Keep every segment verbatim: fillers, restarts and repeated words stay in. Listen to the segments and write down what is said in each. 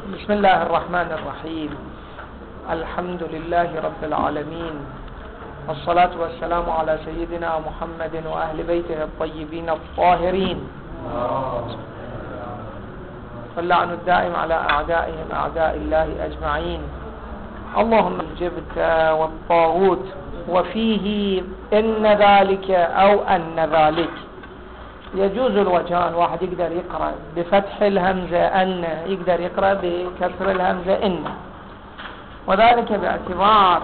بسم الله الرحمن الرحيم. الحمد لله رب العالمين، والصلاة والسلام على سيدنا محمد وأهل بيته الطيبين الطاهرين، واللعن الدائم على أعدائهم أعداء الله أجمعين. اللهم الجبت والطاغوت وفيه إن ذلك أو أن ذلك. يجوز الوجهان، واحد يقدر يقرأ بفتح الهمزة أن، يقدر يقرأ بكسر الهمزة إن، وذلك باعتبار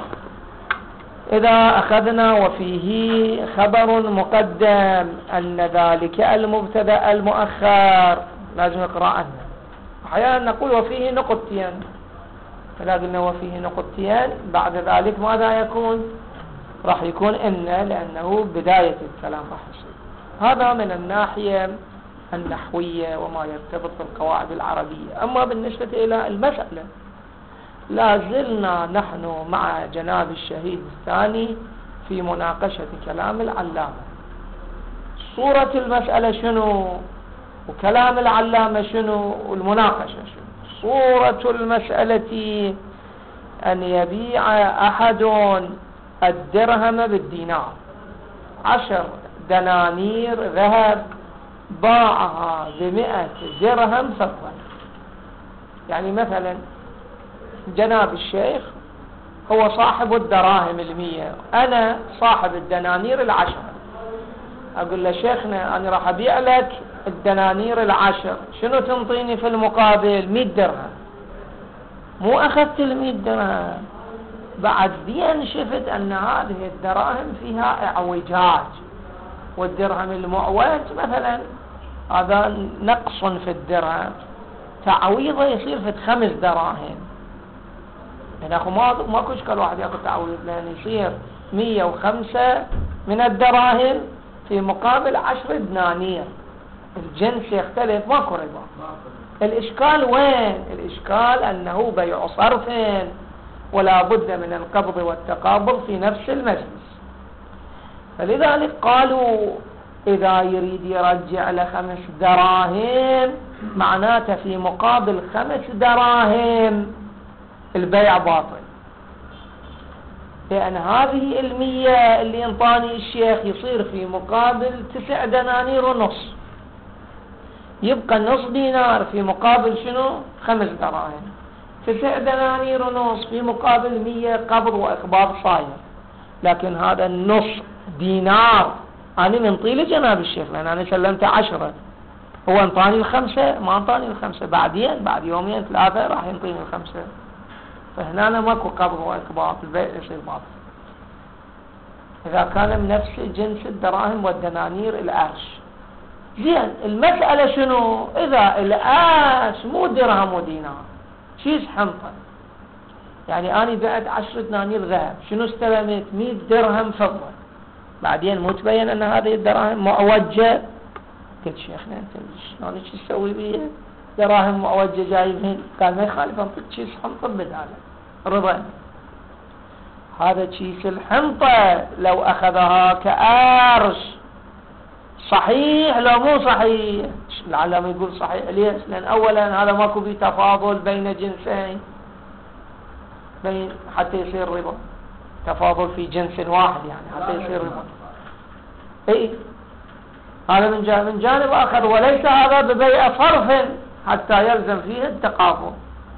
إذا أخذنا وفيه خبر مقدم أن ذلك المبتدأ المؤخر لازم نقرأ أن. أحيانا نقول وفيه نقطتين، فلا قلنا وفيه نقطتين بعد ذلك ماذا يكون؟ راح يكون إن، لأنه بداية الكلام راح يصير. هذا من الناحية النحوية وما يرتبط بالقواعد العربية. أما بالنسبة إلى المسألة، لا زلنا نحن مع جناب الشهيد الثاني في مناقشة كلام العلامة. صورة المسألة شنو وكلام العلامة شنو والمناقشة شنو؟ صورة المسألة أن يبيع أحد الدرهم بالدينار، عشر دنانير ذهب باعها بمئة درهم فضة. يعني مثلا جناب الشيخ هو صاحب الدراهم المية، أنا صاحب الدنانير العشر. أقول له شيخنا أنا راح أبيع لك الدنانير العشر، شنو تنطيني في المقابل؟ مئة درهم. مو أخذت المئة درهم، بعدين شفت أن هذه الدراهم فيها اعوجاج، والدرهم المعوج مثلا هذا نقص في الدرهم، تعويضه يصير في خمس دراهم. يعني أخو ما ماكو إشكال واحد يأخذ تعويض، لأن يصير مية وخمسة من الدراهم في مقابل عشر دنانير، الجنس يختلف، ماكو ربا. الإشكال وين؟ الإشكال أنه بيع صرف، ولا بد من القبض والتقابض في نفس المجلس. فلذلك قالوا إذا يريد يرجع لخمس دراهم معناته في مقابل خمس دراهم البيع باطل، لأن هذه المية اللي انطاني الشيخ يصير في مقابل تسع دنانير ونص، يبقى نص دينار في مقابل شنو؟ خمس دراهم. تسع دنانير ونص في مقابل مية قبض وإقباض صاير. لكن هذا النص دينار أنا منطي لجناب الشيخ، لأن أنا سلمت عشرة، هو انطاني الخمسة، ما انطاني الخمسة، بعدين بعد يومين ثلاثة راح ينطيني الخمسة. فهنا أنا ماكو قبض وإقباض، البيع يصير باطل إذا كان من نفس جنس الدراهم والدنانير الأرش. زين، المسألة شنو؟ إذا الأرش مو درهم ودينار، شيز حنطة، يعني أنا بعت عشر دنانير ذهب، شنو استلمت؟ مئة درهم فضة. بعدين مو تبين أن هذه الدراهم معوجة. قلت شيخنا أنت شلون ايش تسوي بيها؟ دراهم معوجة جايبين. قال ما يخالف، أنطيك شيز حنطة بداله رضا. هذا كيس الحنطة لو أخذها كأرش صحيح لو مو صحيح؟ العلامة يقول صحيح. ليش؟ لأن أولا هذا ماكو بيه تفاضل بين جنسين بين حتى يصير ربا، تفاضل في جنس واحد يعني حتى يصير ربا. اي هذا من جانب من جانب آخر، وليس هذا ببيع صرف حتى يلزم فيه التقابل.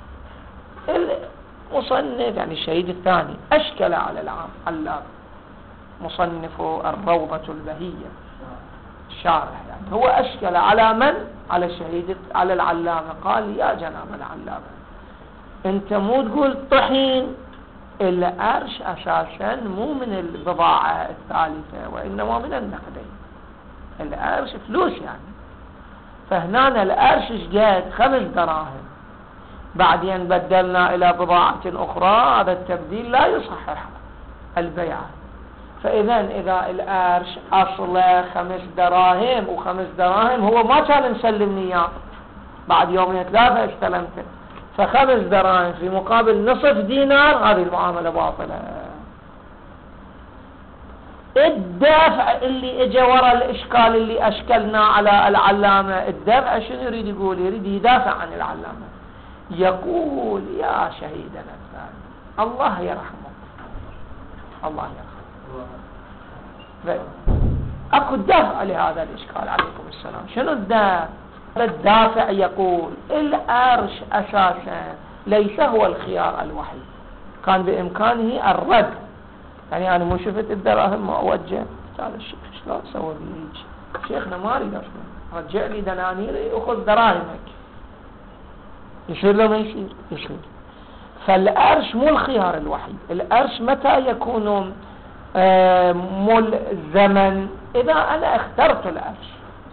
المصنف يعني الشهيد الثاني أشكل على العام علام مصنف الروضة البهية الشارح، يعني هو أشكل على من؟ على الشهيد على العلامة. قال يا جناب العلامة انت مو تقول طحين، الأرش أساسا مو من البضاعة الثالثة وإنما من النقدين، الأرش فلوس يعني. فهنا الأرش جاءت خمس دراهم، بعدين بدلنا إلى بضاعة أخرى، هذا التبديل لا يصحح البيعة. فإذا إذا الأرش أصله خمس دراهم وخمس دراهم هو ما كان مسلمني إياه، بعد يومين ثلاثة استلمته، فخمس دراهم في مقابل نصف دينار، هذه المعاملة باطلة. الدافع اللي اجى وراء الاشكال اللي اشكلنا على العلامة، الدافع شنو يريد يقول؟ يريد يدافع عن العلامة، يقول يا شهيدنا الثاني الله يرحمه الله يرحمه. اكو دافع لهذا الاشكال. عليكم السلام. شنو الدافع؟ الدافع يقول الأرش اساسا ليس هو الخيار الوحيد، كان بامكانه الرد. يعني انا مو شفت الدراهم ما اوجه قال الشيخ شلون اسوي بيك؟ شيخنا ما اريد اسمع، رجع لي دنانيري وخذ دراهمك. يصير لو ما يصير؟ يصير. فالأرش مو الخيار الوحيد. الأرش متى يكون آه ملزما؟ إذا أنا اخترت الأرش.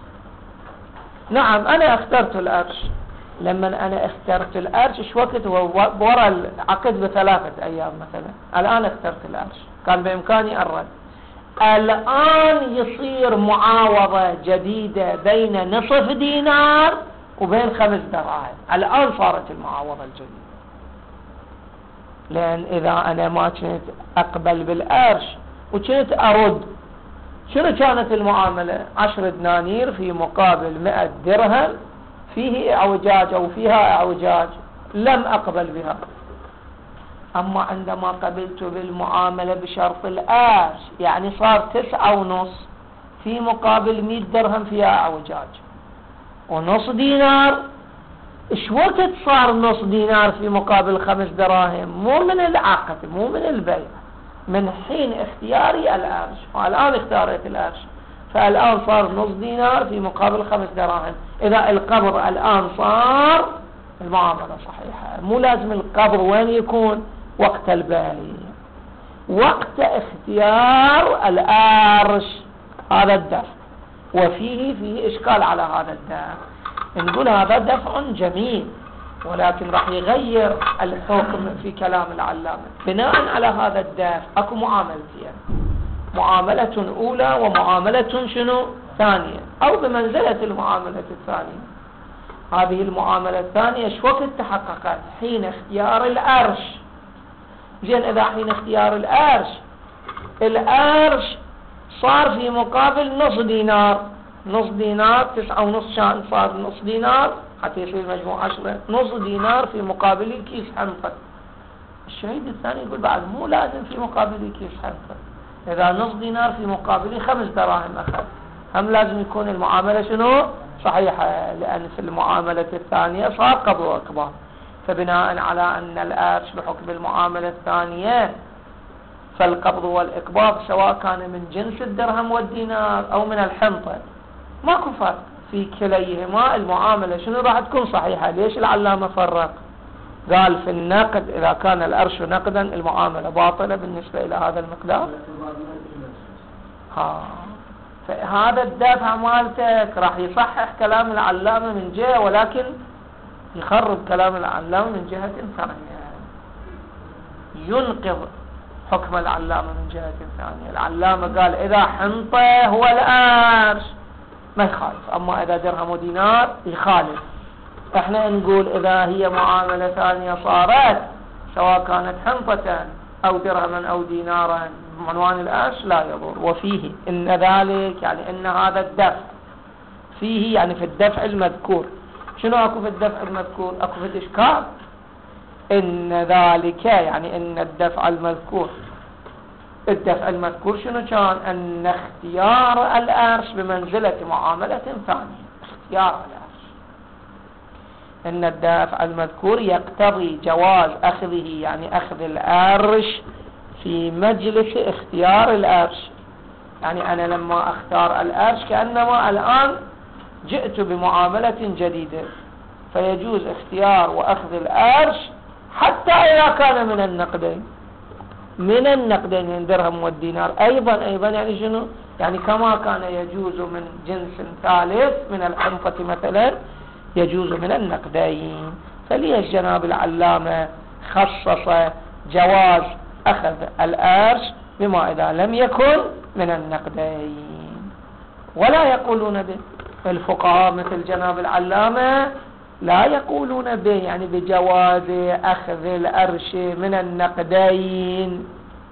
نعم أنا اخترت الأرش. لما أنا اخترت الأرش ايش وقت؟ وراء العقد بثلاثة أيام مثلا. الآن اخترت الأرش، كان بإمكاني الرد. الآن يصير معاوضة جديدة بين نصف دينار وبين خمس دراهم. الآن صارت المعاوضة الجديدة. لأن إذا أنا ما كنت أقبل بالأرش وكنت أرد، شنو كانت المعاملة؟ عشر دنانير في مقابل مئة درهم فيه اعوجاج أو فيها اعوجاج، لم أقبل بها. أما عندما قبلت بالمعاملة بشرط الأرش يعني صار تسعة ونص في مقابل مئة درهم فيها اعوجاج ونص دينار. ايش وقت صار نص دينار في مقابل خمس دراهم؟ مو من العقد، مو من البيع، من حين اختياري الأرش. والآن اختاريت الأرش، فالآن صار نص دينار في مقابل خمس دراهم. إذا القبض الآن صار المعاملة صحيحة. مو لازم القبض وين يكون؟ وقت البيع، وقت اختيار الأرش. هذا الدفع، وفيه فيه إشكال على هذا الدفع. نقول هذا دفع جميل، ولكن راح يغير الحكم في كلام العلامة. بناء على هذا الدفع اكو معاملتين، معاملة أولى ومعاملة شنو؟ ثانية، أو بمنزلة المعاملة الثانية. هذه المعاملة الثانية ايش وقت تحققت؟ حين اختيار الأرش. زين، إذا حين اختيار الأرش الأرش صار في مقابل نص دينار، نص دينار تسعة ونص شان صار نص دينار حتى يصير مجموع عشرة، نص دينار في مقابل كيس حنطة. الشهيد الثاني يقول بعد مو لازم في مقابل كيس حنطة. إذا نص دينار في مقابل خمس دراهم أخذ، هم لازم يكون المعاملة شنو؟ صحيحة، لأن في المعاملة الثانية صار قبض وإقباض. فبناء على أن الأرش بحكم المعاملة الثانية فالقبض والإقباض سواء كان من جنس الدرهم والدينار أو من الحنطة ماكو فرق في كليهما. المعاملة شنو راح تكون صحيحة. ليش العلامة فرق؟ قال في النقد إذا كان الأرش نقدا المعاملة باطلة بالنسبة إلى هذا المقدار. ها، فهذا الدافع مالتك راح يصحح كلام العلامة من جهة، ولكن يخرب كلام العلامة من جهة ثانية، ينقض حكم العلامة من جهة ثانية. العلامة قال إذا حنطة هو الأرش ما يخالف، أما إذا درهم ودينار يخالف. احنا نقول إذا هي معاملة ثانية صارت سواء كانت حنطة أو درهما أو دينارا عنوان الأرش لا يضر. وفيه إن ذلك يعني إن هذا الدفع فيه يعني في الدفع المذكور. شنو أكو في الدفع المذكور؟ أكو في الإشكال. إن ذلك يعني إن الدفع المذكور، الدفع المذكور شنو كان؟ أن اختيار الأرش بمنزلة معاملة ثانية. اختيار الأرش، أن الدفع المذكور يقتضي جواز أخذه يعني أخذ الأرش في مجلس اختيار الأرش. يعني أنا لما أختار الأرش كأنما الآن جئت بمعاملة جديدة، فيجوز اختيار وأخذ الأرش حتى إذا كان من النقدين، من النقدين من درهم والدينار أيضا أيضا يعني شنو؟ يعني كما كان يجوز من جنس ثالث من الحنطة مثلا يجوز من النقدين. فليش جناب العلامة خصص جواز أخذ الأرش بما إذا لم يكن من النقدين؟ ولا يقولون به الفقهاء مثل جناب العلامة، لا يقولون به يعني بجواز أخذ الأرش من النقدين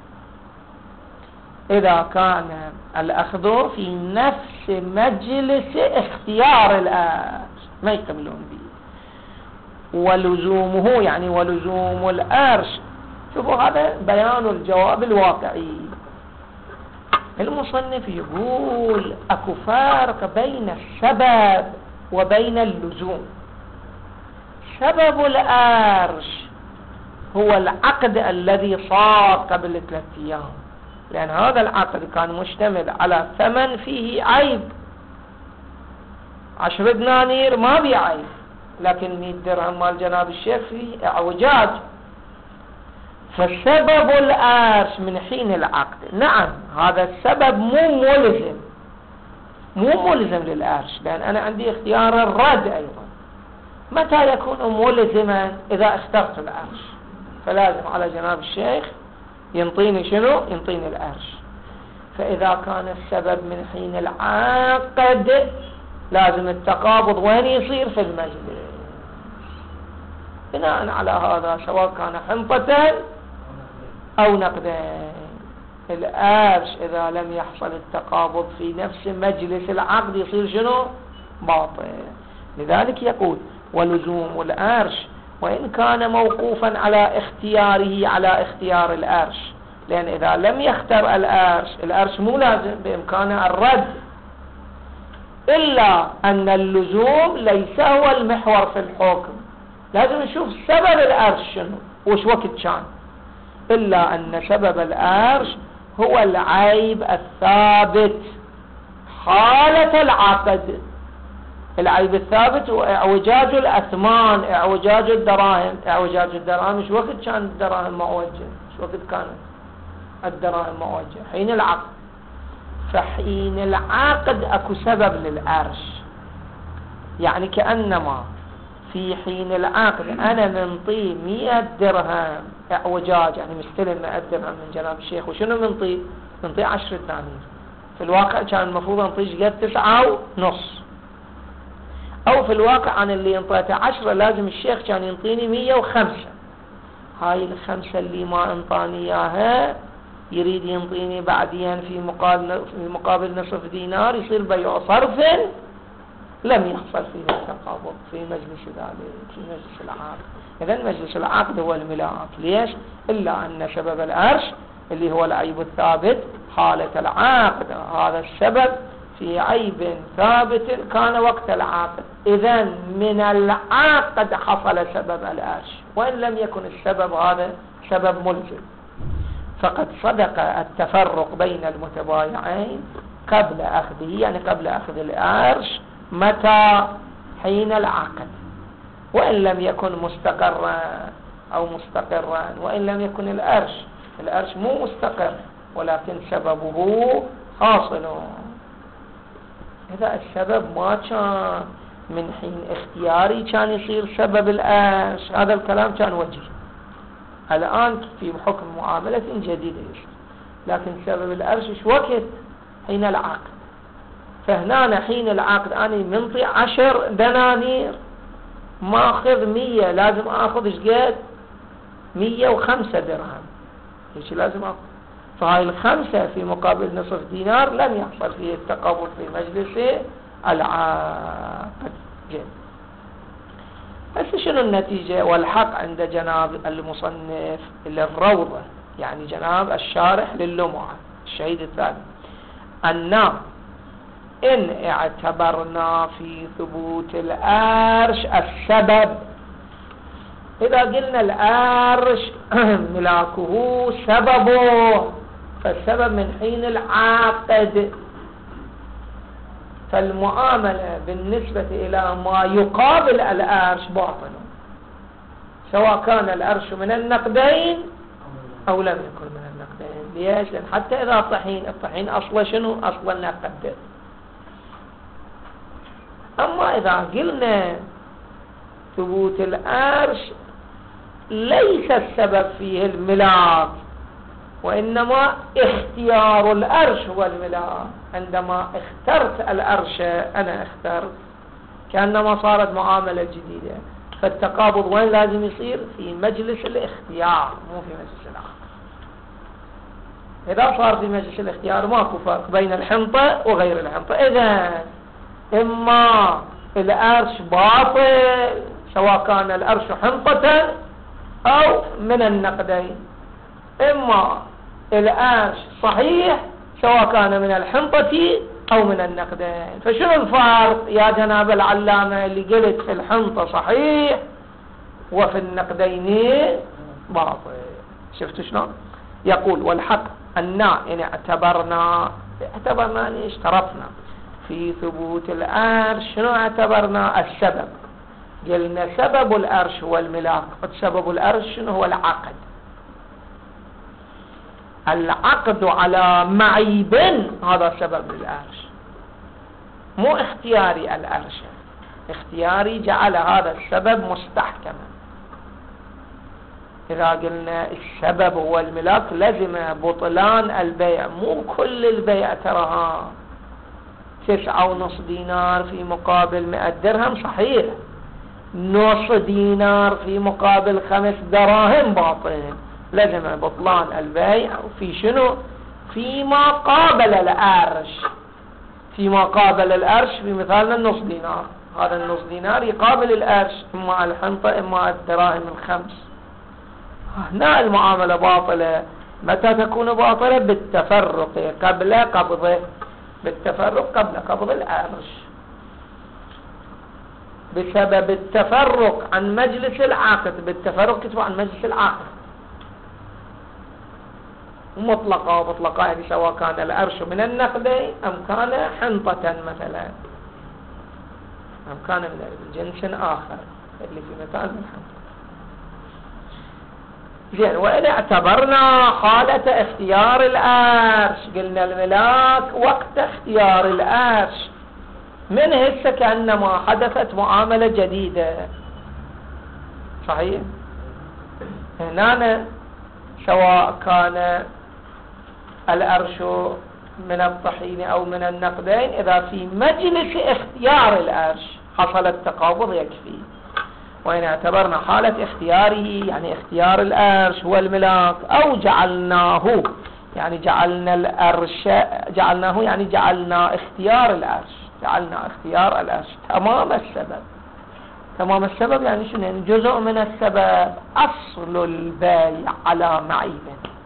إذا كان الأخذ في نفس مجلس اختيار الأرش، ما يقبلون به. ولزومه يعني ولزوم الأرش. شوفوا هذا بيان الجواب الواقعي. المصنف يقول اكو فرق بين السبب وبين اللزوم. سبب الأرش هو العقد الذي صار قبل ثلاثة أيام، لأن هذا العقد كان مشتمل على ثمن فيه عيب. عشر دنانير ما بيه عيب، لكن مئة درهم مال جناب الشيخ فيه اعوجاج. فسبب الأرش من حين العقد، نعم هذا السبب مو ملزم، مو ملزم للأرش، لأن أنا عندي اختيار الرد أيضا. متى يكون ملزما؟ إذا اخترت الأرش، فلازم على جناب الشيخ ينطيني شنو؟ ينطيني الأرش. فإذا كان السبب من حين العقد لازم التقابض وين يصير؟ في المجلس. بناء على هذا سواء كان حنطة أو نقدين، الأرش إذا لم يحصل التقابض في نفس مجلس العقد يصير شنو؟ باطل. لذلك يقول ولزوم الأرش وإن كان موقوفا على اختياره على اختيار الأرش، لأن إذا لم يختار الأرش، الأرش مو لازم، بإمكانه الرد، إلا أن اللزوم ليس هو المحور في الحكم. لازم نشوف سبب الأرش شنو وش وقت كان، إلا أن سبب الأرش هو العيب الثابت حالة العقد. العيب الثابت هو اعوجاج الأثمان، اعوجاج الدراهم. اعوجاج الدراهم مش وقت كان الدراهم معوجة، مش وقت كانت الدراهم معوجة؟ حين العقد. فحين العقد اكو سبب للأرش، يعني كأنما في حين العقد أنا منطي مئة درهم اعوجاج، يعني مستلم مئة درهم من جناب الشيخ، وشنو منطي؟ منطي عشرة دنانير. في الواقع كان المفروض انطيش قد تسعة ونص، او في الواقع انا اللي انطيته عشرة لازم الشيخ كان ينطيني مية وخمسة. هاي الخمسة اللي ما انطاني اياها يريد ينطيني بعدين في مقابل في مقابل نصف دينار، يصير بيع صرف لم يحصل فيه التقابض في مجلس ذلك، في مجلس العقد. اذا مجلس العقد هو الملاك. ليش؟ الا ان سبب الأرش اللي هو العيب الثابت حالة العقد، هذا السبب في عيب ثابت كان وقت العقد، إذا من العقد حصل سبب الأرش، وإن لم يكن السبب هذا سبب ملزم. فقد صدق التفرق بين المتبايعين قبل أخذه، يعني قبل أخذ الأرش. متى؟ حين العقد، وإن لم يكن مستقرا أو مستقرا، وإن لم يكن الأرش الأرش مو مستقر ولكن سببه حاصل. إذا السبب ما كان من حين اختياري كان يصير سبب الأرش، هذا الكلام كان وجيه. الآن في حكم معاملة جديدة يصير، لكن سبب الأرش وقت حين العقد. فهنا حين العقد أنا منطي عشر دنانير ما أخذ مية، لازم أخذ إشقاد مية وخمسة درهم، إيش لازم أخذ. فهاي الخمسة في مقابل نصف دينار لم يحصل فيه التقابض في مجلس العقد. جيد. هسه شنو النتيجة والحق عند جناب المصنف للروضة، يعني جناب الشارح لللمعة الشهيد الثاني، أن إن اعتبرنا في ثبوت الأرش السبب، إذا قلنا الأرش ملاكه سببه، فالسبب من حين العقد، فالمعاملة بالنسبة إلى ما يقابل الأرش باطل، سواء كان الأرش من النقدين أو لم يكن من النقدين. ليش؟ لأن حتى إذا طحين، الطحين أصلا شنو؟ أصلا نقد. أما إذا قلنا ثبوت الأرش ليس السبب فيه الملاك، وإنما اختيار الأرش هو الملاك. عندما اخترت الأرش أنا اخترت، كأنما صارت معاملة جديدة. فالتقابض وين لازم يصير؟ في مجلس الاختيار، مو في مجلس العقد. إذا صار في مجلس الاختيار ماكو فرق بين الحنطة وغير الحنطة. إذا إما الأرش باطل سواء كان الأرش حنطة أو من النقدين. إما الأرش صحيح سواء كان من الحنطة أو من النقدين. فشنو الفرق يا جناب العلامة اللي قلت في الحنطة صحيح وفي النقدين باطل؟ شفتوا شلون؟ يقول والحق أن إن اعتبرنا اعتبرنا يعني اشترطنا في ثبوت الأرش. شنو اعتبرنا؟ السبب. قلنا سبب الأرش هو الملاك. سبب الأرش شنو هو؟ العقد. العقد على معيب هذا سبب الأرش، مو اختياري. الأرش اختياري جعل هذا السبب مستحكما. إذا قلنا السبب هو الملاك لازم بطلان البيع. مو كل البيع تراها تسعة ونص دينار في مقابل مئة درهم صحيح، نص دينار في مقابل خمس دراهم باطل. لازم بطلان البيع في شنو؟ فيما قابل الأرش. فيما قابل الأرش في مثالنا النص دينار، هذا النص دينار يقابل الأرش إما الحنطة إما الدراهم الخمس. هنا المعاملة باطلة. متى تكون باطلة؟ بالتفرق قبل قبضه. بالتفرق قبل قبض الأرش، بسبب التفرق عن مجلس العقد. بالتفرق كتبوا عن مجلس العقد مطلقة ومطلقة، يعني سواء كان الأرش من النقدين أم كان حنطة مثلا أم كان من جنس آخر اللي في مثال الحنطة. زين. وإن اعتبرنا حالة اختيار الأرش، قلنا الملاك وقت اختيار الأرش من هسه كأنما حدثت معاملة جديدة صحيح. هنا سواء كان الأرش من الطحين أو من النقدين، إذا في مجلس اختيار الأرش حصل التقابض يكفي. وإن اعتبرنا حالة اختياره يعني اختيار الأرش هو الملاك، أو جعلناه يعني جعلنا الأرش جعلناه يعني جعلنا اختيار الأرش جعلنا اختيار الأرش تمام السبب. تمام السبب يعني شنو؟ يعني جزء من السبب. أصل البيع على معيب.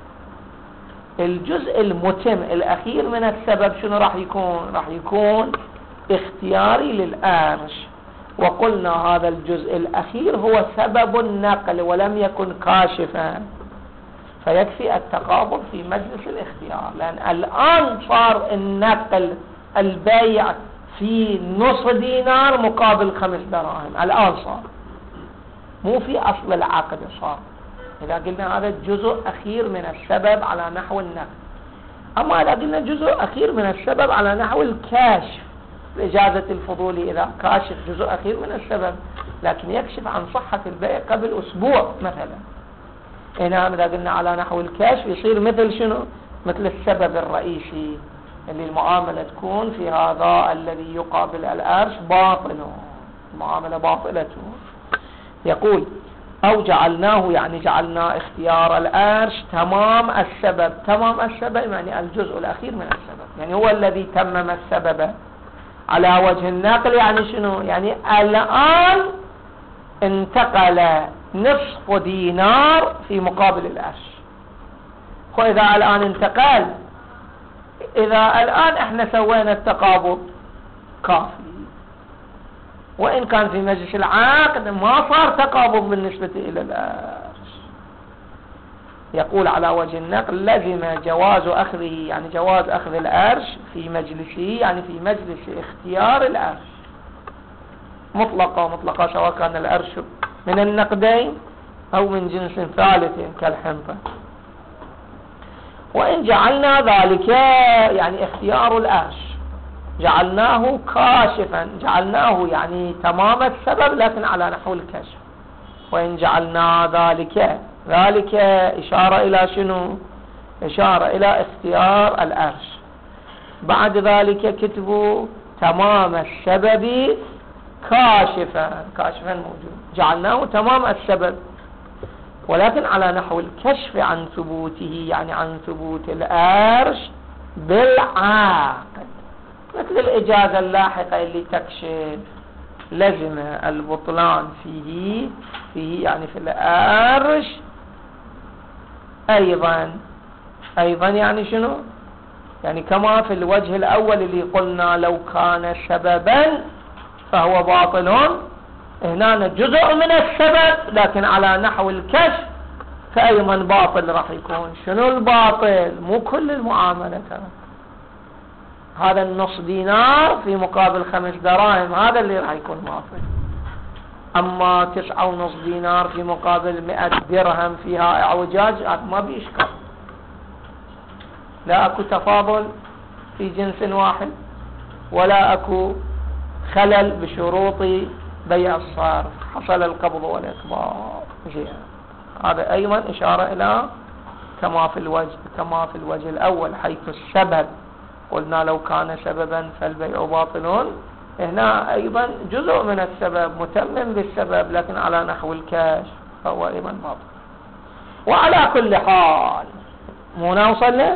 الجزء المتم الأخير من السبب شنو راح يكون؟ راح يكون اختياري للأرش. وقلنا هذا الجزء الأخير هو سبب النقل ولم يكن كاشفا، فيكفي التقابض في مجلس الاختيار. لأن الآن صار النقل البيع في نصف دينار مقابل خمس دراهم. الآن صار، مو في أصل العقد صار. إذا قلنا هذا جزء أخير من السبب على نحو النقل. أما إذا قلنا جزء أخير من السبب على نحو الكاشف، إجازة الفضولي إذا كاشف جزء أخير من السبب لكن يكشف عن صحة البيع قبل أسبوع مثلا. هنا إذا قلنا على نحو الكاشف يصير مثل شنو؟ مثل السبب الرئيسي اللي المعاملة تكون في هذا الذي يقابل الأرش باطله، المعاملة باطلته. يقول أو جعلناه يعني جعلنا اختيار الأرش تمام السبب. تمام السبب يعني الجزء الأخير من السبب، يعني هو الذي تمم السبب على وجه النقل. يعني شنو؟ يعني الآن انتقل نصف دينار في مقابل الأرش. وإذا الآن انتقل، إذا الآن احنا سوينا التقابض كافي. وإن كان في مجلس العقد ما صار تقابض بالنسبة إلى الأرش. يقول على وجه النقل لزم جواز أخذه يعني جواز أخذ الأرش في مجلسه يعني في مجلس اختيار الأرش مطلقة مطلقة، سواء كان الأرش من النقدين أو من جنس ثالث كالحنطة. وإن جعلنا ذلك يعني اختيار الأرش جعلناه كاشفا، جعلناه يعني تمام السبب لكن على نحو الكشف. وإن جعلنا ذلك ذلك إشارة إلى شنو؟ إشارة إلى اختيار الأرش. بعد ذلك كتبوا تمام السبب كاشفا، كاشفا موجود، جعلناه تمام السبب ولكن على نحو الكشف عن ثبوته يعني عن ثبوت الأرش بالعقد، مثل الإجازة اللاحقة اللي تكشف لزم البطلان فيه فيه يعني في الأرش أيضا. أيضا يعني شنو؟ يعني كما في الوجه الأول اللي قلنا لو كان سببا فهو باطل، هنا جزء من السبب لكن على نحو الكشف فأيضا باطل راح يكون. شنو الباطل؟ مو كل المعاملة ترى، هذا النص دينار في مقابل خمس دراهم هذا اللي راح يكون باطل. أما تسعة ونص دينار في مقابل مئة درهم فيها اعوجاج ما بيشكل، لا أكو تفاضل في جنس واحد ولا أكو خلل بشروط بيع الصرف، حصل القبض والإقباض. هذا أيضا إشارة إلى كما في الوجه كما في الوجه الأول حيث السبب قلنا لو كان سببا فالبيع باطل، هنا أيضا جزء من السبب متمم بالسبب لكن على نحو الكاش فهو أيضا باطل. وعلى كل حال مو نوصل له.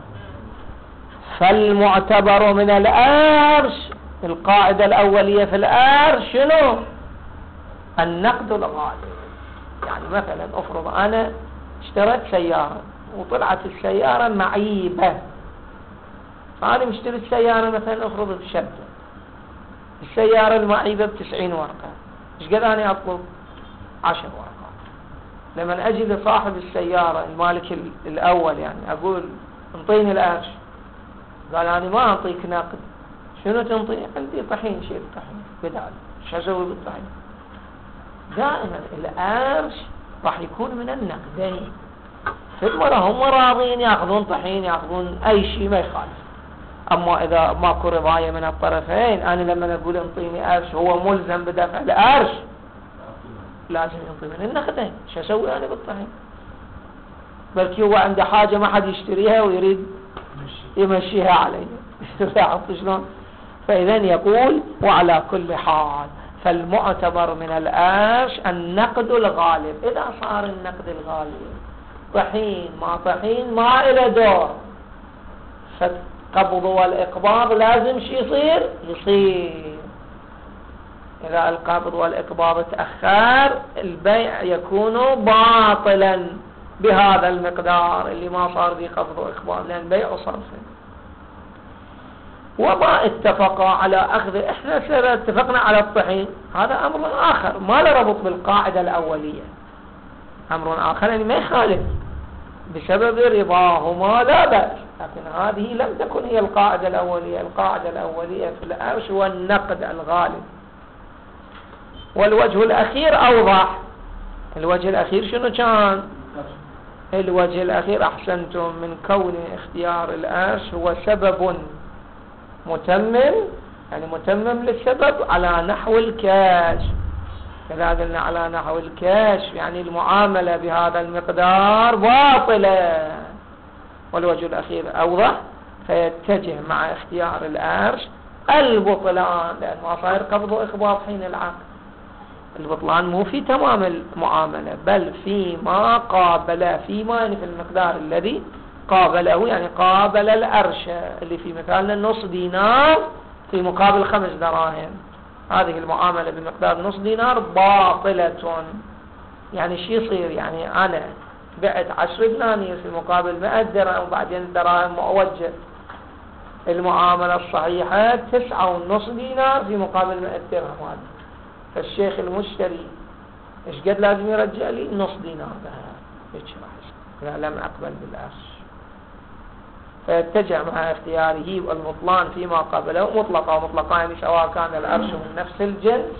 فالمعتبر من الأرش، القاعدة الأولية في الأرش شنو؟ النقد الغالب. يعني مثلا افرض أنا اشتريت سيارة وطلعت السيارة معيبة، فأنا مشتري السيارة مثلا افرض بشبكة، السيارة المعيبة بتسعين ورقة، ايش قد أنا أطلب؟ عشر ورقات. لما أجي لصاحب السيارة المالك الأول يعني أقول انطيني الأرش، قال أنا ما أعطيك نقد. شنو تنطي؟ عندي طحين، شيل طحين بدال. شو أسوي بالطحين؟ دائما الأرش راح يكون من النقدين. في المرة هم راضين يأخذون طحين يأخذون أي شيء ما يخالف. أما إذا ماكو رضاية من الطرفين، أنا لما أقول انطيني أرش هو ملزم بدفع الأرش، لازم ينطي من النقدين. شو أسوي أنا بالطحين؟ بلكي هو عنده حاجة ما حد يشتريها ويريد يمشيها عليه شلون؟ فإذا يقول وعلى كل حال فالمعتبر من الأرش النقد الغالب. إذا صار النقد الغالب طحين ما طحين ما إلى دور، فالقبض والإقباض لازم شي يصير يصير. إذا القبض والإقباض تأخر البيع يكون باطلا بهذا المقدار اللي ما صار به قبض وإقباض، لأن بيع صرفه. وما اتفقا على أخذ، احنا اتفقنا على الطحين، هذا أمر آخر ما له ربط بالقاعدة الأولية، أمر آخر يعني ما يخالف بسبب رضاهما لا بأس، لكن هذه لم تكن هي القاعدة الأولية. القاعدة الأولية في الأرش هو النقد الغالب. والوجه الأخير أوضح. الوجه الأخير شنو كان؟ الوجه الأخير أحسنتم، من كون اختيار الأرش هو سبب متمم، يعني متمم للسبب على نحو الكاش. كذا قلنا على نحو الكاش يعني المعاملة بهذا المقدار باطلة. والوجه الأخير أوضح، فيتجه مع اختيار الأرش البطلان، لأن ما صاير قبض وإقباض حين العقد. البطلان مو في تمام المعاملة بل فيما قابل، فيما يعني في المقدار الذي قابله، يعني قابل الأرش اللي في مثالنا نص دينار في مقابل خمس دراهم. هذه المعاملة بمقدار نص دينار باطلة. يعني شي يصير؟ يعني أنا بعت عشر دنانير في مقابل مئة درهم وبعدين الدراهم مؤوجة. المعاملة الصحيحة تسعة ونص دينار في مقابل مئة درهم. هذا فالشيخ المشتري ايش قد لازم يرجع لي؟ نص دينار ذهب. لا لم أقبل بالأرش. فيتجه مع اختياره البطلان فيما قبله مطلقا. ومطلقا يعني سواء كان الأرش من نفس الجنس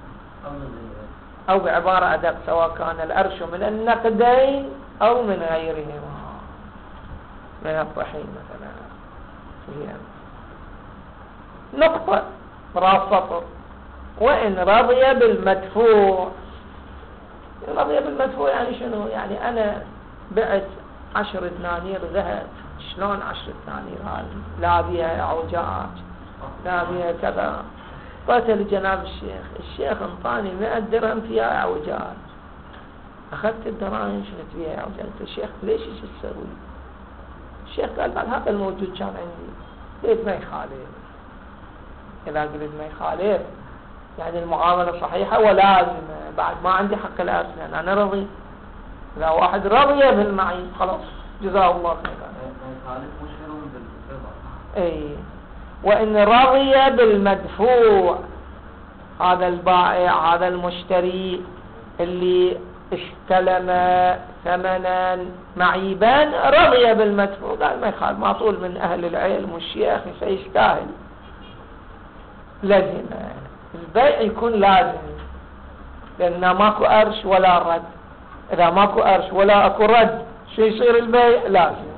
أو بعبارة أدق سواء كان الأرش من النقدين أو من غيرهما من الطحين مثلا. نقطة راس سطر. وإن رضي بالمدفوع. رضي بالمدفوع يعني شنو؟ يعني أنا بعت عشر دنانير ذهب. شلون عشر دنانير هذه؟ لا بيها اعوجاج لا بيها كذا. قلت لجناب الشيخ، الشيخ انطاني مئة درهم فيها اعوجاج. اخذت الدراهم شلت فيها اعوجاج. قلت الشيخ ليش ايش تسوي؟ الشيخ قال بعد هذا الموجود كان عندي. قلت ما يخالف. إذا قلت ما يخالف يعني المعاملة صحيحة ولازمة، بعد ما عندي حق الأرث لأن أنا رضي. إذا واحد رضي بالمعيب خلاص جزاه الله خيرا. اي وإن رضي بالمدفوع، هذا البائع هذا المشتري اللي استلم ثمنا معيبا رضي بالمدفوع، قال ما يخالف، معطول من أهل العلم والشيخ سيستاهل، لازم البيع يكون لازم، لأن ماكو أرش ولا رد. إذا ماكو أرش ولا أكو رد شو يصير البيع؟ لازم.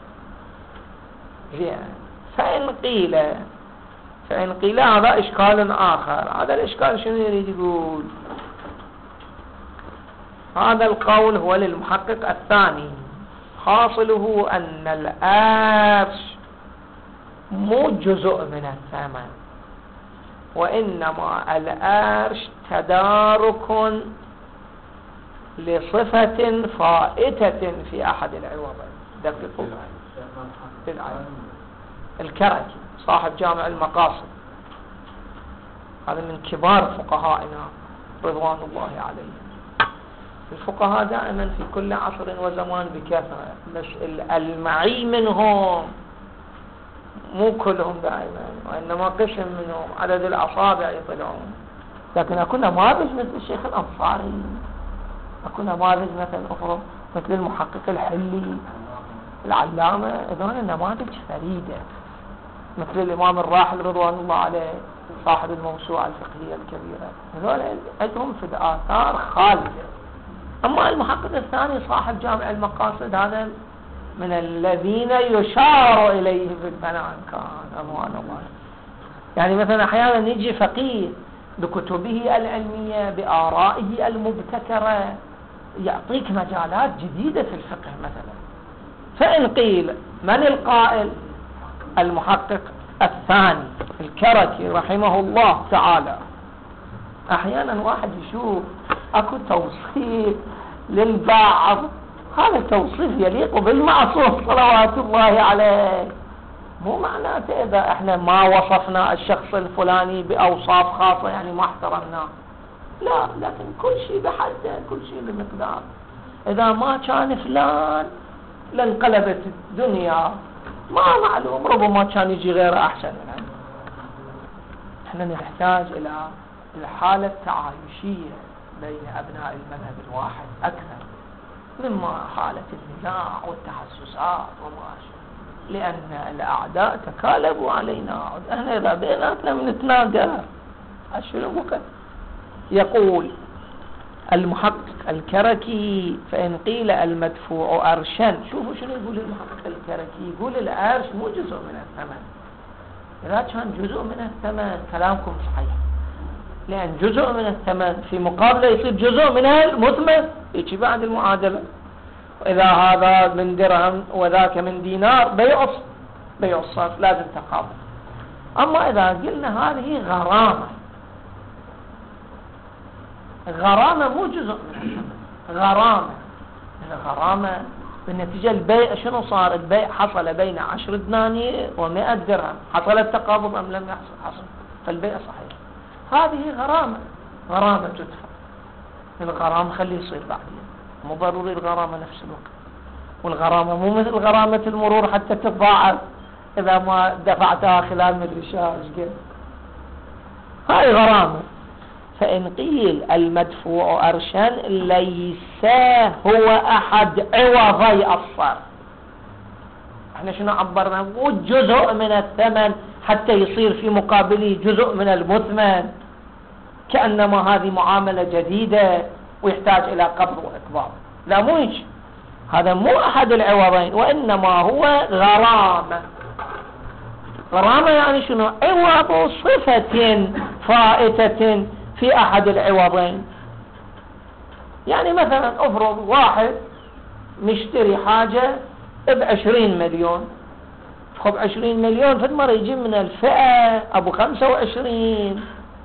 زين. فإن قيل فإن قيل هذا إشكال آخر. هذا الإشكال شنو يريد يقول؟ هذا القول هو للمحقق الثاني، حاصله أن الأرش مو جزء من الثمن، وإنما الأرش تدارك لصفة فائتة في أحد العوضين. دقيقوا الكركي صاحب جامع المقاصد، هذا من كبار فقهائنا رضوان الله عليهم. الفقهاء دائما في كل عصر وزمان بكثرة، بس المعي منهم مو كلهم دائما، وإنما قسم منهم عدد الأصابع يطلعون. لكن أكو نماذج مثل الشيخ الأنصاري، أكو نماذج مثل أخرى مثل المحقق الحلي العلامة، هذول النماذج فريدة، مثل الإمام الراحل رضوان الله عليه صاحب الموسوعة الفقهية الكبيرة، هذول عندهم في الآثار خالدة. أما المحقق الثاني صاحب جامع المقاصد هذا من الذين يشار إليه بالبنان كان رضوان الله. يعني مثلا أحيانا يجي فقيه بكتبه العلمية بآرائه المبتكرة يعطيك مجالات جديدة في الفقه مثلا. فإن قيل من القائل؟ المحقق الثاني الكركي رحمه الله تعالى. أحيانا واحد يشوف أكو توصيف للبعض، هذا التوصيف يليق بالمعصوم صلوات الله عليه، مو معناته إذا إحنا ما وصفنا الشخص الفلاني بأوصاف خاصة يعني ما احترمناه، لا، لكن كل شيء بحده، كل شيء بمقدار. إذا ما كان فلان لانقلبت الدنيا، ما معلوم، ربما كان يجي غيره أحسن يعني. احنا نحتاج إلى الحالة التعايشية بين أبناء المذهب الواحد أكثر مما حالة النزاع والتحسسات وما شابه، لأن الأعداء تكالبوا علينا، احنا إذا بيناتنا بنتناقر أشياء بك. يقول المحقق الكركي فإن قيل المدفوع أرشا، شوفوا شنو يقول المحقق الكركي، يقول الأرش مو جزء من الثمن. إذا كان جزء من الثمن كلامكم صحيح، لأن جزء من الثمن في مقابله يصير جزء من المثمن، يجي بعد المعادلة. وإذا هذا من درهم وذاك من دينار بيع بيع الصرف لازم تقابل. أما إذا قلنا هذه غرامة، غرامة مو جزء من الثمن، غرامة. الغرامة بالنتيجة البيع شنو صار؟ البيع حصل بين عشر دنانير ومئة درهم، حصل التقابض أم لم يحصل؟ حصل، فالبيع صحيح. هذه غرامة، غرامة تدفع. الغرامة خليه يصير بعدين، مو ضروري الغرامة نفس الوقت، والغرامة مو مثل غرامة المرور حتى تتضاعف إذا ما دفعتها خلال مدري شهر قد. هاي غرامة. فإن قيل المدفوع أرشا ليس هو أحد عوضي الصرف، احنا شنو عبرنا؟ مو جزء من الثمن حتى يصير في مقابله جزء من المثمن، كأنما هذه معاملة جديدة ويحتاج إلى قبض وإقباض. لا، مو هيك، هذا مو أحد العوضين، وإنما هو غرامة. غرامة يعني شنو؟ عوض صفة فائتة في أحد العوضين. يعني مثلا أفرض واحد مشتري حاجة بعشرين مليون، خب عشرين مليون في المرة يجي من الفئة أبو خمسة وعشرين،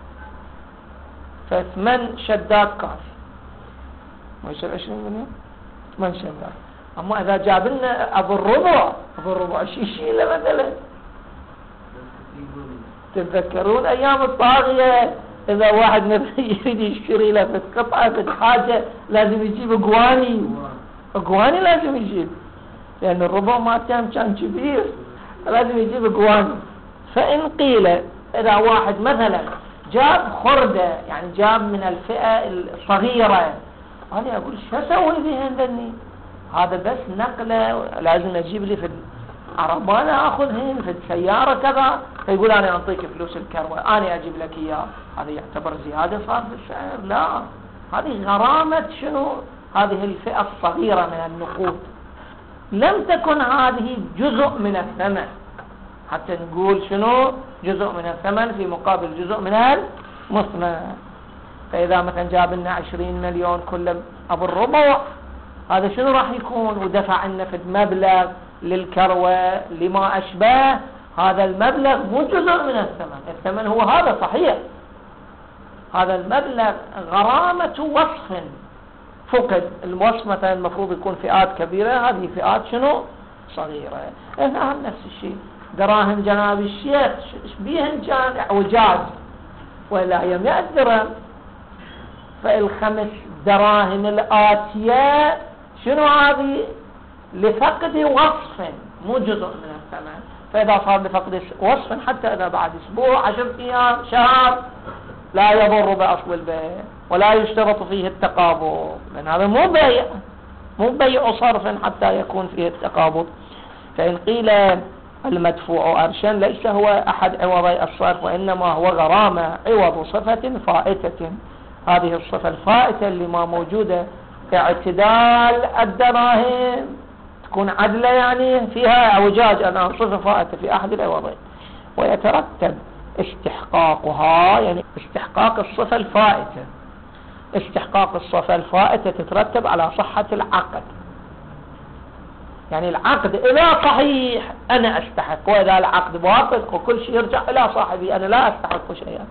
فثمن شداد كافي، ما يصير عشرين مليون ثمن شداد. أما إذا جاب لنا أبو الربع، أبو الربع شي يشيله مثلا. تتذكرون أيام الطاغية إذا واحد يريد يشتري له في قطعة في حاجة لازم يجيب قواني، قواني لازم يجيب، لأن الربع ما كان كان كبير، لازم يجيب قواني. فإن قيل إذا واحد مثلا جاب خردة، يعني جاب من الفئة الصغيرة، أنا أقول شو أسوي بهن ذني؟ هذا بس نقله، لازم أجيب لي في عربانة أخذهن في السيارة كذا، فيقول أنا أعطيك فلوس الكروة، أنا أجيب لك إياه. هذا يعتبر زيادة صار في السعر؟ لا، هذه غرامة شنو؟ هذه الفئة الصغيرة من النقود، لم تكن هذه جزء من الثمن حتى نقول شنو جزء من الثمن في مقابل جزء من المثمن. فإذا مثلا جاب لنا عشرين مليون كل أبو الربع، هذا شنو راح يكون؟ ودفع لنا في مبلغ للكروة لما أشبه، هذا المبلغ مو جزء من الثمن، الثمن هو هذا صحيح، هذا المبلغ غرامة وصف فقد. الوصف مثلا المفروض يكون فئات كبيرة، هذه فئات شنو صغيرة. هنا نفس الشيء دراهم جناب الشيخ بيهن كان اعوجاج ولا هي مئة درهم، فالخمس دراهم الآتية شنو هذه؟ لفقد وصف مو جزء من الثمن. فإذا صار لفقد وصف حتى إذا بعد أسبوع عشر أيام شهر لا يضر بأصل البيع ولا يشترط فيه التقابض، لأن هذا مو بيع، مو بيع صرف حتى يكون فيه التقابض. فإن قيل المدفوع أرشا ليس هو أحد عوضي الصرف، وإنما هو غرامة عوض صفة فائتة. هذه الصفة الفائتة اللي ما موجودة اعتدال الدراهم، تكون عدلة يعني فيها اعوجاج، أنا صفة فائتة في أحد العوضين، ويترتب استحقاقها، يعني استحقاق الصفة الفائتة. استحقاق الصفة الفائتة تترتب على صحة العقد، يعني العقد إذا صحيح أنا أستحق، وإذا العقد باطل وكل شيء يرجع إلى صاحبي أنا لا أستحق شيئا.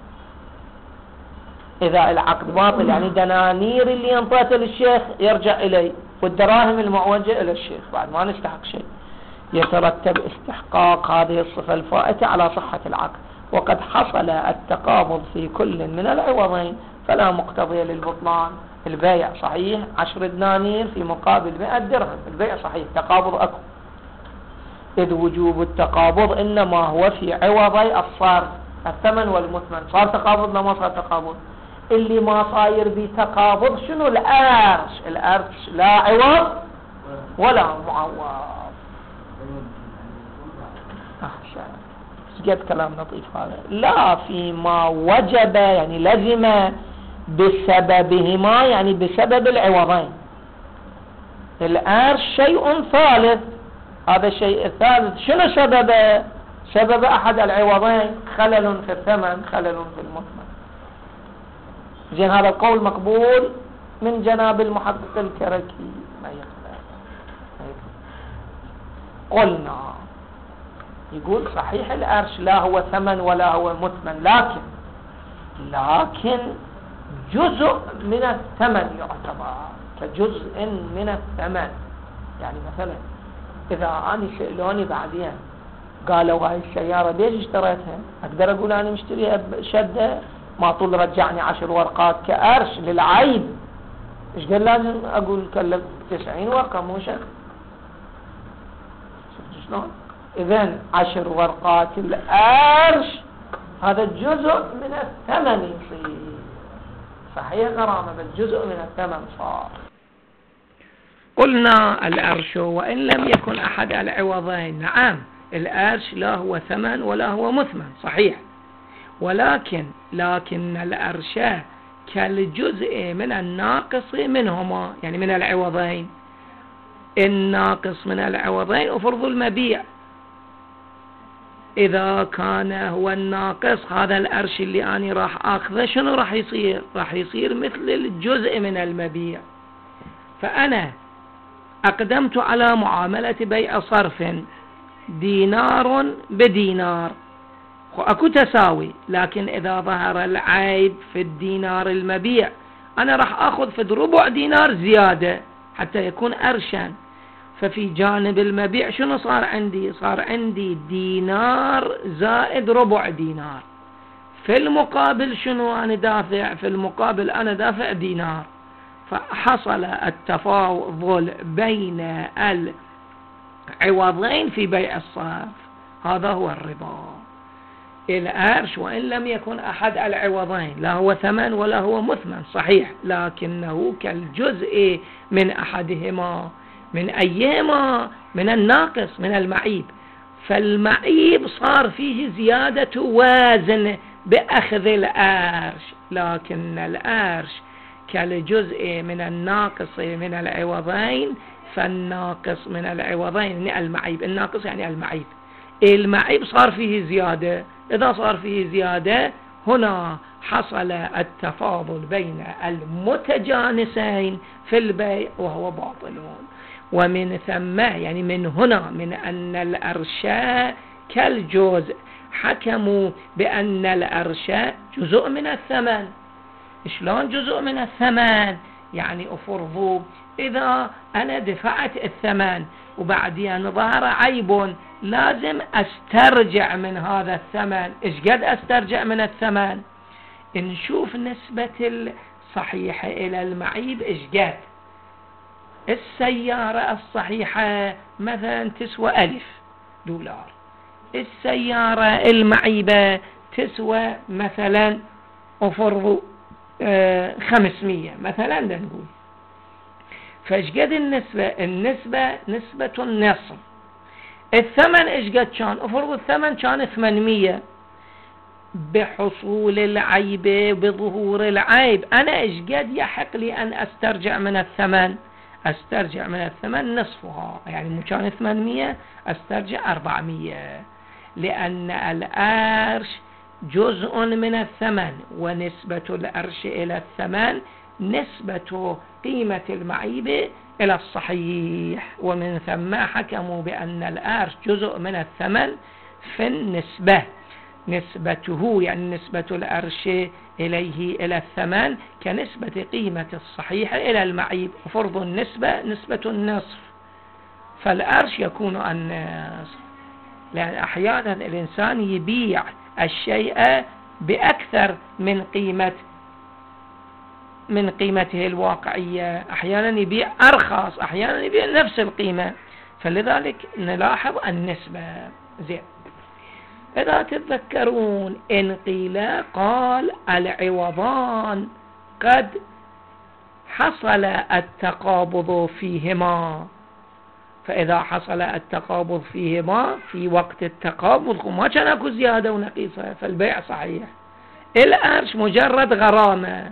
إذا العقد باطل يعني دنانير اللي انطيته للشيخ يرجع إلي، والدراهم المعوجة إلى الشيخ، بعد ما نستحق شيء. يترتب استحقاق هذه الصفة الفائتة على صحة العقد، وقد حصل التقابض في كل من العوضين فلا مقتضي للبطلان. البيع صحيح عشر دنانير في مقابل مئة درهم، البيع صحيح، تقابض أكو، إذ وجوب التقابض إنما هو في عوضي الصرف الثمن والمثمن. صار تقابض لما صار تقابض؟ اللي ما صاير بتقابض شنو؟ الأرش. الأرش لا عوض ولا معوض. قد كلام لطيف هذا. لا فيما وجب يعني لزم بسببهما، يعني بسبب العوضين. الأرش شيء ثالث، هذا الشيء الثالث شنو سببه؟ سبب أحد العوضين خلل في الثمن، خلل في المثمن. زين هذا القول مقبول من جناب المحقق الكركي، ما يقبل. قلنا يقول صحيح الأرش لا هو ثمن ولا هو مثمن، لكن لكن جزء من الثمن يعتبر كجزء من الثمن. يعني مثلا إذا أنا سألوني بعدين قالوا هاي السيارة ليش اشتريتها، أقدر أقول أنا مشتريها بشدة ما طول رجعني عشر ورقات كأرش للعيب، إيش قال لازم أقول كلف تسعين ورقة مو شك. شفت شلون؟ إذن عشر ورقات الأرش هذا جزء من الثمن يصير صحيح غرامة، بس جزء من الثمن صار. قلنا الأرش وإن لم يكن أحد العوضين، نعم الأرش لا هو ثمن ولا هو مثمن صحيح، ولكن لكن الأرش كالجزء من الناقص منهما، يعني من العوضين. الناقص من العوضين وفرض المبيع، إذا كان هو الناقص هذا الأرش اللي أنا راح أخذه شنو راح يصير؟ راح يصير مثل الجزء من المبيع. فأنا أقدمت على معاملة بيع صرف دينار بدينار، أكو تساوي، لكن إذا ظهر العيب في الدينار المبيع أنا راح أخذ في ربع دينار زيادة حتى يكون أرشا. ففي جانب المبيع شنو صار عندي؟ صار عندي دينار زائد ربع دينار. في المقابل شنو أنا دافع؟ في المقابل أنا دافع دينار، فحصل التفاضل بين العوضين في بيع الصرف، هذا هو الربا. الأرش وإن لم يكن أحد العوضين، لا هو ثمن ولا هو مثمن صحيح، لكنه كالجزء من أحدهما، من أيهما؟ من الناقص، من المعيب. فالمعيب صار فيه زيادة وازن بأخذ الأرش، لكن الأرش كالجزء من الناقص من العوضين، فالناقص من العوضين المعيب، الناقص يعني المعيب، المعيب صار فيه زيادة. إذا صار فيه زيادة هنا حصل التفاضل بين المتجانسين في البيع وهو باطل. ومن ثم يعني من هنا من أن الأرشاء كالجزء حكموا بأن الأرشاء جزء من الثمن. شلون جزء من الثمن؟ يعني أفرضوا إذا أنا دفعت الثمن وبعدين ظهر عيب، لازم أسترجع من هذا الثمن. إيش قد أسترجع من الثمن؟ نشوف نسبة الصحيحة إلى المعيب إيش قد. السيارة الصحيحة مثلا تسوى ألف دولار، السيارة المعيبة تسوى مثلا أفرضوا آه خمسمية مثلا نقول. فإيش قد النسبة؟ النسبة نسبة النصف. الثمن إيش قد كان؟ أفرض الثمن كان ثمانمية، بحصول العيب بظهور العيب أنا إيش قد يحق لي أن أسترجع من الثمن؟ أسترجع من الثمن نصفها، يعني مو كان ثمانمية أسترجع أربعمية، لأن الأرش جزء من الثمن، ونسبة الأرش إلى الثمن نسبة قيمة المعيب إلى الصحيح. ومن ثم حكموا بأن الأرش جزء من الثمن في النسبة، نسبته يعني نسبة الأرش إليه إلى الثمن كنسبة قيمة الصحيح إلى المعيب. فرض النسبة نسبة النصف، فالأرش يكون النصف، لأن أحيانا الإنسان يبيع الشيء بأكثر من قيمة من قيمته الواقعية، أحيانا يبيع أرخص، أحيانا يبيع نفس القيمة، فلذلك نلاحظ النسبة. زين، إذا تتذكرون إن قيل قال العوضان قد حصل التقابض فيهما، فإذا حصل التقابض فيهما في وقت التقابض ما كان اكو زيادة ونقيصة، فالبيع صحيح. الأرش مجرد غرامة.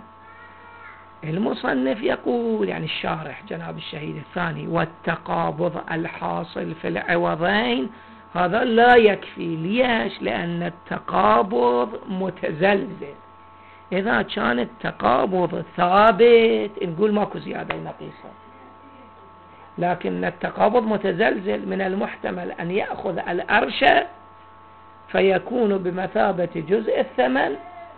المصنف يقول يعني الشارح جناب الشهيد الثاني والتقابض الحاصل في العوضين هذا لا يكفي. ليش؟ لأن التقابض متزلزل. إذا كان التقابض ثابت نقول ماكو زيادة ونقيصة، لكن التقابض متزلزل، من المحتمل أن يأخذ الأرش فيكون بمثابة جزء الثمن،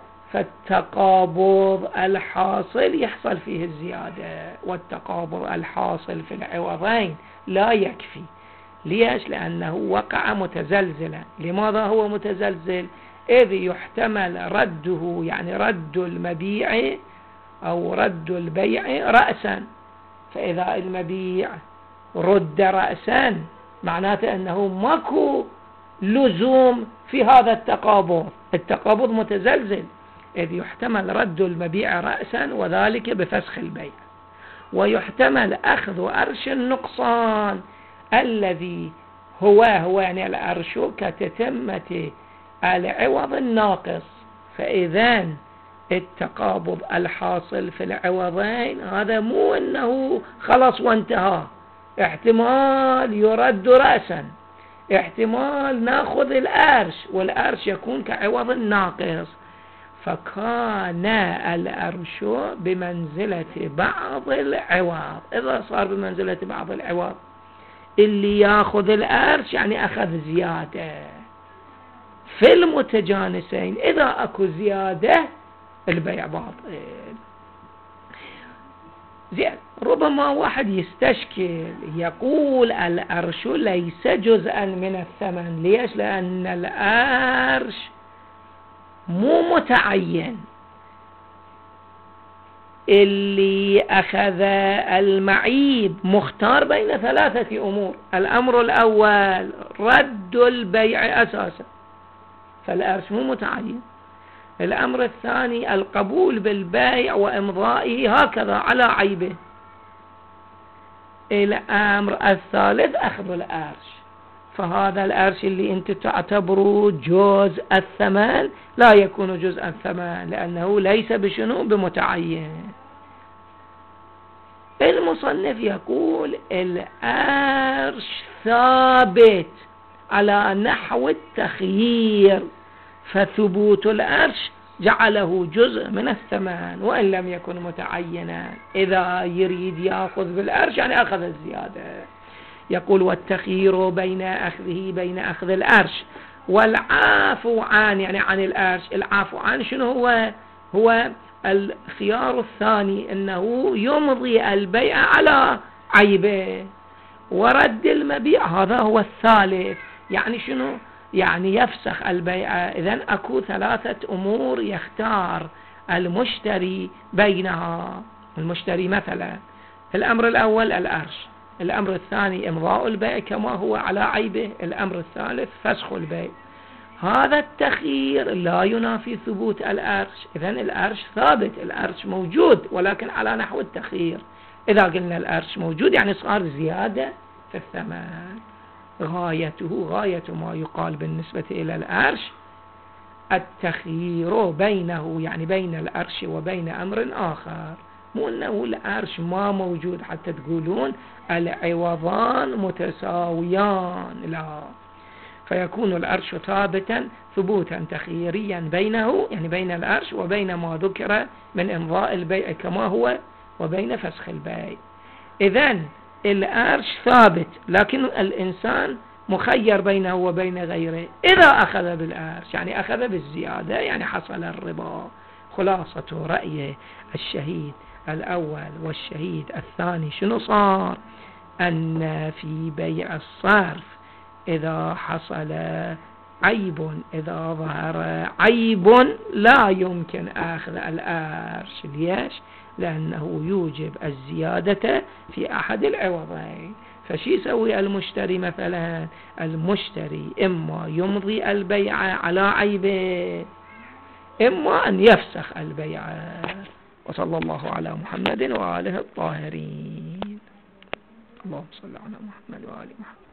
فالتقابض الحاصل يحصل فيه الزيادة، والتقابض الحاصل في العوضين لا يكفي. ليش؟ لأنه وقع متزلزلا. لماذا هو متزلزل؟ إذ يحتمل رده، يعني رد المبيع أو رد البيع رأسا، فإذا المبيع رد رأسا معناته أنه ماكو لزوم في هذا التقابض، التقابض متزلزل، إذ يحتمل رد المبيع رأسا وذلك بفسخ البيع، ويحتمل أخذ أرش النقصان الذي هو هو يعني الأرش كتتمة العوض الناقص. فإذا التقابض الحاصل في العوضين هذا مو أنه خلص وانتهى، احتمال يرد رأسا، احتمال ناخذ الأرش والأرش يكون كعوض الناقص، فكان الأرش بمنزلة بعض العوض. إذا صار بمنزلة بعض العوض اللي ياخذ الأرش يعني أخذ زيادة في المتجانسين. إذا أكو زيادة البيع باطل. زين، ربما واحد يستشكل يقول الأرش ليس جزءا من الثمن. ليش؟ لأن الأرش مو متعين. اللي أخذ المعيب مختار بين ثلاثة أمور. الأمر الأول رد البيع أساسا، فالأرش مو متعين. الأمر الثاني القبول بالبيع وإمضائه هكذا على عيبه. الأمر الثالث أخذ الأرش، فهذا الأرش اللي أنت تعتبره جزء الثمن لا يكون جزء الثمن، لأنه ليس بشنو بمتعين. المصنف يقول الأرش ثابت على نحو التخيير، فثبوت الأرش جعله جزء من الثمن وإن لم يكن متعينا. إذا يريد يأخذ بالأرش يعني أخذ الزيادة. يقول والتخيير بين أخذه بين أخذ الأرش والعافو عن، يعني عن الأرش. العافو عن شنو هو؟ هو الخيار الثاني، أنه يمضي البيع على عيبه، ورد المبيع هذا هو الثالث. يعني شنو؟ يعني يفسخ البيع. إذن أكو ثلاثة أمور يختار المشتري بينها. المشتري مثلا الأمر الأول الأرش، الأمر الثاني إمضاء البيع كما هو على عيبه، الأمر الثالث فسخ البيع. هذا التخيير لا ينافي ثبوت الأرش. إذن الأرش ثابت، الأرش موجود ولكن على نحو التخيير. إذا قلنا الأرش موجود يعني صار زيادة في الثمن. غايته غاية ما يقال بالنسبة إلى الأرش التخيير بينه، يعني بين الأرش وبين أمر آخر. مو أنه الأرش ما موجود حتى تقولون العوضان متساويان، لا. فيكون الأرش ثابتا ثبوتا تخييريا بينه، يعني بين الأرش وبين ما ذكر من إمضاء البيع كما هو وبين فسخ البيع. إذن الأرش ثابت لكن الإنسان مخير بينه وبين غيره. إذا أخذ بالأرش يعني أخذ بالزيادة، يعني حصل الربا. خلاصة رأيه الشهيد الأول والشهيد الثاني شنو صار؟ أن في بيع الصرف إذا حصل عيب، إذا ظهر عيب لا يمكن أخذ الأرش. ليش؟ لأنه يوجب الزيادة في أحد العوضين. فشي يسوي المشتري؟ مثلا المشتري إما يمضي البيع على عيبه، إما أن يفسخ البيع. وصلى الله على محمد وآله الطاهرين. اللهم صل على محمد وآل محمد.